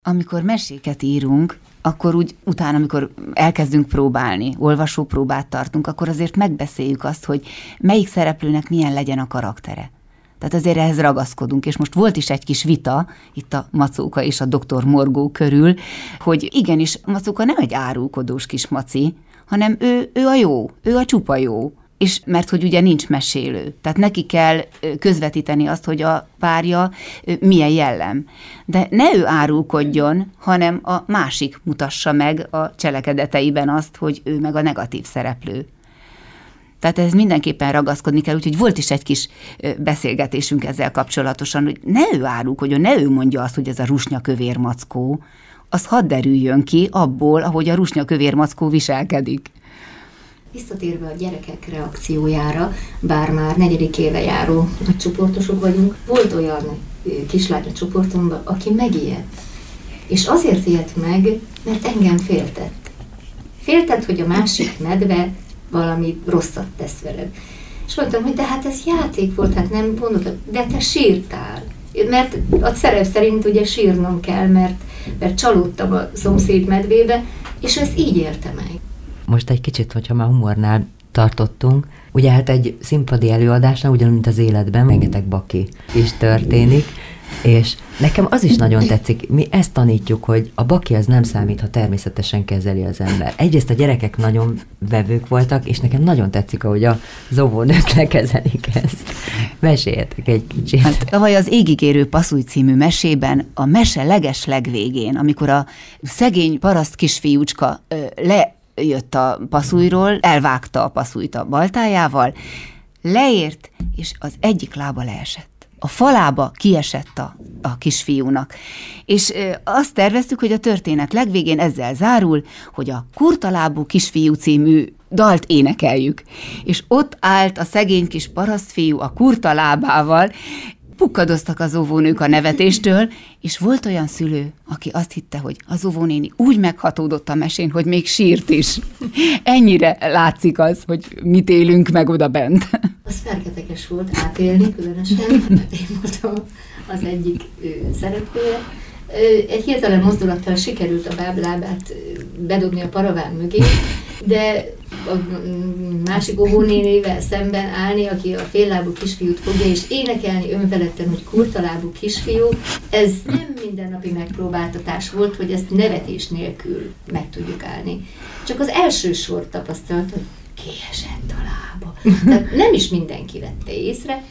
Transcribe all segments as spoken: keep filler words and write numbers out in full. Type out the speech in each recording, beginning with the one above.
Amikor meséket írunk, akkor úgy utána, amikor elkezdünk próbálni, olvasópróbát tartunk, akkor azért megbeszéljük azt, hogy melyik szereplőnek milyen legyen a karaktere. Tehát azért ehhez ragaszkodunk, és most volt is egy kis vita, itt a Macóka és a doktor Morgó körül, hogy igenis, Macóka nem egy árulkodós kis maci, hanem ő, ő a jó, ő a csupa jó. És mert hogy ugye nincs mesélő, tehát neki kell közvetíteni azt, hogy a párja milyen jellem. De ne ő árulkodjon, hanem a másik mutassa meg a cselekedeteiben azt, hogy ő meg a negatív szereplő. Tehát ez mindenképpen ragaszkodni kell, úgyhogy volt is egy kis beszélgetésünk ezzel kapcsolatosan, hogy ne ő árulkodjon, ne ő mondja azt, hogy ez a rusnyakövér mackó, az hadd derüljön ki abból, ahogy a rusnyakövér mackó viselkedik. Visszatérve a gyerekek reakciójára, bár már negyedik éve járó csoportosok vagyunk, volt olyan kislány a csoportomban, aki megijedt. És azért ijedt meg, mert engem féltett. Féltett, hogy a másik medve valami rosszat tesz veled. És mondtam, hogy de hát ez játék volt, hát nem mondod, de te sírtál. Mert a szerep szerint ugye sírnom kell, mert, mert csalódtam a szomszéd medvébe, és ezt így élte meg. Most egy kicsit, hogyha már humornál tartottunk, ugye hát egy színpadi előadásnál, ugyanúgy, mint az életben, rengeteg baki is történik, és nekem az is nagyon tetszik, mi ezt tanítjuk, hogy a baki az nem számít, ha természetesen kezeli az ember. Egyrészt a gyerekek nagyon vevők voltak, és nekem nagyon tetszik, ahogy a óvónők lekezelik ezt. Meséljetek egy kicsit. Hát, tavaly az Égigérő Paszúj című mesében a mese leges legvégén, amikor a szegény paraszt kisfiúcska ö, le jött a Paszújról, elvágta a Paszújt a baltájával, leért, és az egyik lába leesett. A falába kiesett a, a kisfiúnak. És e, azt terveztük, hogy a történet legvégén ezzel zárul, hogy a Kurtalábú kisfiú című dalt énekeljük. És ott állt a szegény kis parasztfiú a kurta lábával, pukkadoztak az óvónők a nevetéstől, és volt olyan szülő, aki azt hitte, hogy az óvónéni úgy meghatódott a mesén, hogy még sírt is. Ennyire látszik az, hogy mit élünk meg oda bent. Az fergeteges volt átélni, különösen, mert én voltam az egyik szereplője. Egy hirtelen mozdulattal sikerült a báblábát bedobni a paraván mögé, de a másik óvónénével szemben állni, aki a féllábú kisfiút fogja, és énekelni önfeledten, hogy kurtalábú kisfiú, ez nem mindennapi megpróbáltatás volt, hogy ezt nevetés nélkül meg tudjuk állni. Csak az első sor tapasztalt, hogy kiesett a lába. Tehát nem is mindenki vette észre,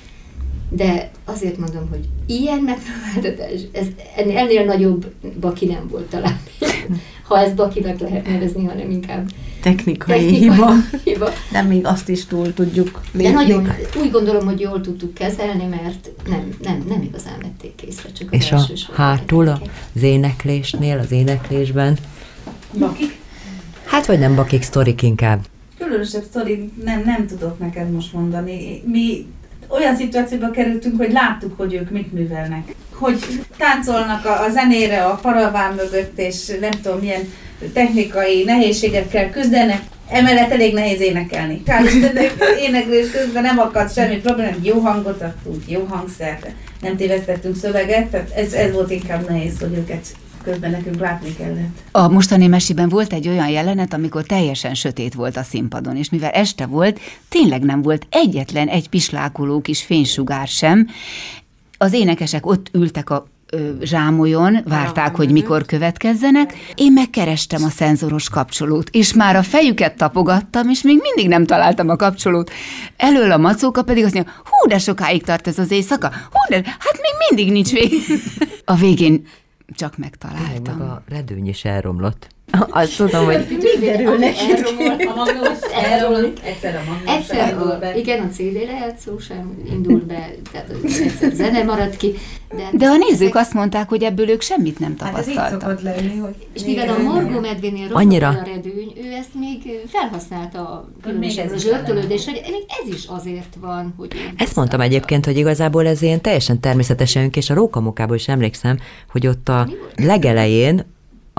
de azért mondom, hogy ilyen megpróbáltatás, ez ennél nagyobb baki nem volt talán. Ha ezt bakinak lehet nevezni, hanem inkább technikai, technikai hiba. hiba. De még azt is túl tudjuk lépni. De nagyon, úgy gondolom, hogy jól tudtuk kezelni, mert nem, nem, nem igazán vették észre, csak az és első a hátul az éneklésnél, az éneklésben? Bakik? Hát vagy nem bakik, sztorik inkább. Különösebb sztori nem, nem tudok neked most mondani. Mi olyan szituációba kerültünk, hogy láttuk, hogy ők mit művelnek. Hogy táncolnak a, a zenére, a paraván mögött, és nem tudom, milyen technikai nehézségekkel küzdenek. Emellett elég nehéz énekelni. Káristen, éneklés közben nem akadt semmi probléma, jó hangot adtunk, jó hangszert, nem tévesztettünk szöveget, tehát ez, ez volt inkább nehéz, hogy őket közben nekünk látni kellett. A mostani mesében volt egy olyan jelenet, amikor teljesen sötét volt a színpadon, és mivel este volt, tényleg nem volt egyetlen egy pislákoló kis fénysugár sem. Az énekesek ott ültek a ö, zsámolyon, várták, hogy mikor következzenek. Én megkerestem a szenzoros kapcsolót, és már a fejüket tapogattam, és még mindig nem találtam a kapcsolót. Elől a Macóka pedig azt mondja, hú, de sokáig tart ez az éjszaka, hú, de hát még mindig nincs vég. A végén csak megtaláltam. Tényleg, meg a redőny is elromlott. Azt tudom, hogy... Mi derül neki? A magnós elromlik. Egyszer a magnós egyszer indul be. Igen, a cé dé lejátszó sem indul be, tehát egyszer zene maradt ki. De, de a nézők azt mondták, hogy ebből ők semmit nem tapasztaltak. Hát ez így szokott lenni, hogy... És mivel a Morgó medvénél rosszabb a redőny, ő ezt még felhasználta különösen a zsörtölődésre, de még ez is azért van, hogy... Ezt mondtam egyébként, hogy igazából ez ilyen teljesen természetesen, és a Rókamókából is emlékszem, hogy ott a legelején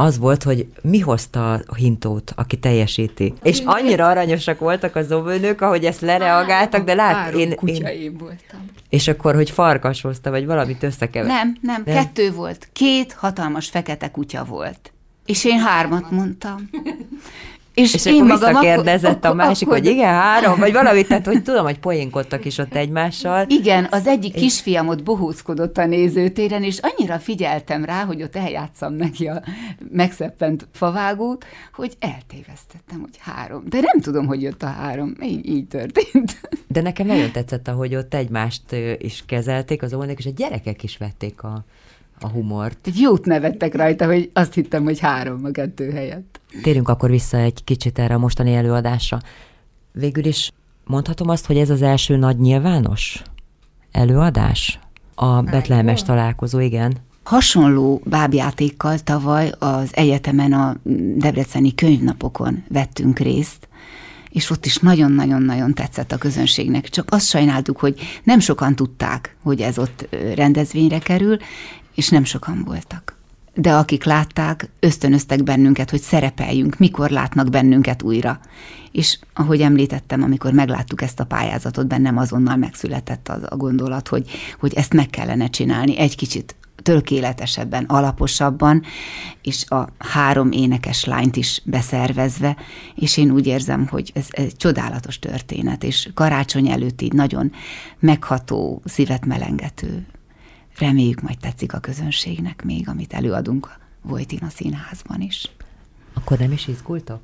az volt, hogy mi hozta a hintót, aki teljesíti. És annyira aranyosak voltak az óvőnők, ahogy ezt lereagáltak, de lát, Három én, kutya én... én voltam. És akkor, hogy farkas hozta, vagy valamit összekevert. Nem, nem, nem, kettő volt. Két hatalmas fekete kutya volt. És én hármat mondtam. És, és én akkor visszakérdezett a másik, akkor, hogy igen, három, vagy valamit, tehát hogy tudom, hogy poénkodtak is ott egymással. Igen, az egyik kisfiam ott bohóckodott a nézőtéren, és annyira figyeltem rá, hogy ott eljátszam neki a megszeppent favágót, hogy eltévesztettem, hogy három. De nem tudom, hogy jött a három. Így, így történt. De nekem nagyon tetszett, ahogy ott egymást is kezelték az óvónők, és a gyerekek is vették a, a humort. Egy jót nevettek rajta, hogy azt hittem, hogy három a kettő helyett. Térjünk akkor vissza egy kicsit erre a mostani előadásra. Végül is mondhatom azt, hogy ez az első nagy nyilvános előadás? A betlehemes találkozó, igen. Hasonló bábjátékkal tavaly az egyetemen a debreceni könyvnapokon vettünk részt, és ott is nagyon-nagyon-nagyon tetszett a közönségnek. Csak azt sajnáltuk, hogy nem sokan tudták, hogy ez ott rendezvényre kerül, és nem sokan voltak. De akik látták, ösztönöztek bennünket, hogy szerepeljünk, mikor látnak bennünket újra. És ahogy említettem, amikor megláttuk ezt a pályázatot, bennem azonnal megszületett az a gondolat, hogy, hogy ezt meg kellene csinálni egy kicsit tökéletesebben, alaposabban, és a három énekes lányt is beszervezve, és én úgy érzem, hogy ez egy csodálatos történet, és karácsony előtt így nagyon megható, szívet melengető. Reméljük, majd tetszik a közönségnek még, amit előadunk a Wojtyla Színházban is. Akkor nem is izgultok?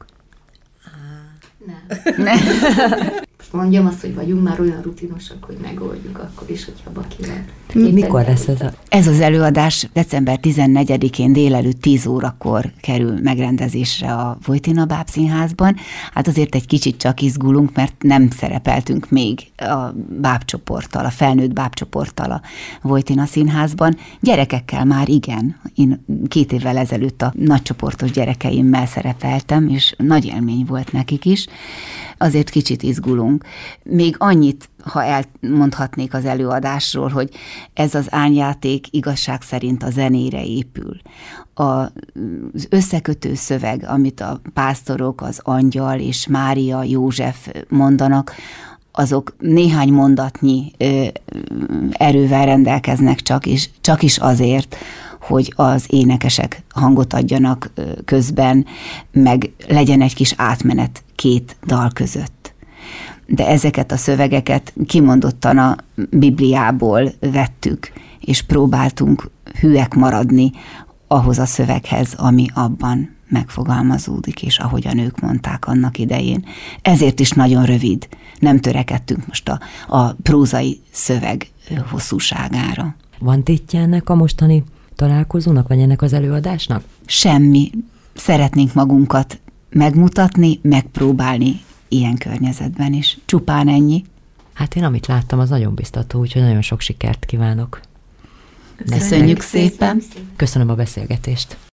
Nem. Nem. Mondjam azt, hogy vagyunk már olyan rutinosak, hogy megoldjuk akkor is, hogyha Baki van. Mikor lesz ez a... Ez az előadás december tizennegyedikén délelőtt tíz órakor kerül megrendezésre a Wojtyla Bábszínházban. Hát azért egy kicsit csak izgulunk, mert nem szerepeltünk még a bábcsoporttal, a felnőtt bábcsoporttal a Wojtyla Színházban. Gyerekekkel már igen. Én két évvel ezelőtt a nagycsoportos gyerekeimmel szerepeltem, és nagy élmény volt nekik is. Azért kicsit izgulunk. Még annyit, ha elmondhatnék az előadásról, hogy ez az ányjáték igazság szerint a zenére épül. Az összekötő szöveg, amit a pásztorok, az Angyal és Mária, József mondanak, azok néhány mondatnyi ö, erővel rendelkeznek csak, és csak is azért, hogy az énekesek hangot adjanak közben, meg legyen egy kis átmenet két dal között. De ezeket a szövegeket kimondottan a Bibliából vettük, és próbáltunk hűek maradni ahhoz a szöveghez, ami abban megfogalmazódik, és ahogyan ők mondták annak idején. Ezért is nagyon rövid. Nem törekedtünk most a, a prózai szöveg hosszúságára. Van tétje ennek a mostani találkozónak, vagy ennek az előadásnak? Semmi. Szeretnénk magunkat megmutatni, megpróbálni ilyen környezetben is. Csupán ennyi. Hát én amit láttam, az nagyon biztató, úgyhogy nagyon sok sikert kívánok. Köszönjük szépen. Köszönöm a beszélgetést.